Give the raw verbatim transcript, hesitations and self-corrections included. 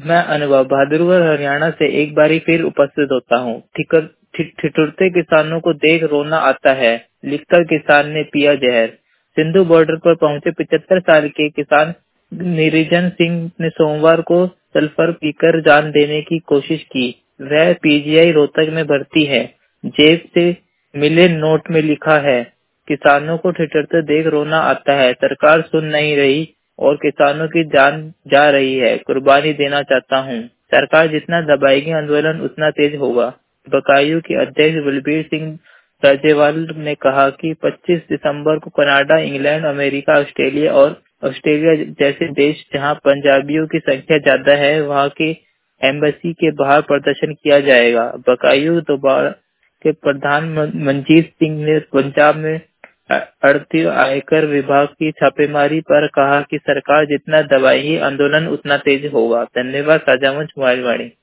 मैं अनुभव बहादुरगढ़ हरियाणा से एक बारी फिर उपस्थित होता हूँ। ठिकर ठि- ठिठुरते किसानों को देख रोना आता है, लिखकर किसान ने पिया जहर। सिंधु बॉर्डर पर पहुंचे पचहत्तर साल के किसान निरंजन सिंह ने सोमवार को सल्फर पीकर जान देने की कोशिश की। वह पीजीआई रोहतक में भर्ती है। जेब से मिले नोट में लिखा है, किसानों को ठिठुरते देख रोना आता है, सरकार सुन नहीं रही और किसानों की जान जा रही है, कुर्बानी देना चाहता हूँ। सरकार जितना दबाएगी आंदोलन उतना तेज होगा। बकायू के अध्यक्ष बलबीर सिंह राजेवाल ने कहा कि पच्चीस दिसंबर को कनाडा, इंग्लैंड, अमेरिका, ऑस्ट्रेलिया और ऑस्ट्रेलिया जैसे देश जहां पंजाबियों की संख्या ज्यादा है, वहां के एम्बेसी के बाहर प्रदर्शन किया जाएगा। बकायू दोबारा के प्रधान मनजीत सिंह ने पंजाब में अड़ती आयकर विभाग की छापेमारी पर कहा कि सरकार जितना दबाएगी आंदोलन उतना तेज होगा। धन्यवाद। साझा मंच मोबाइल वाणी।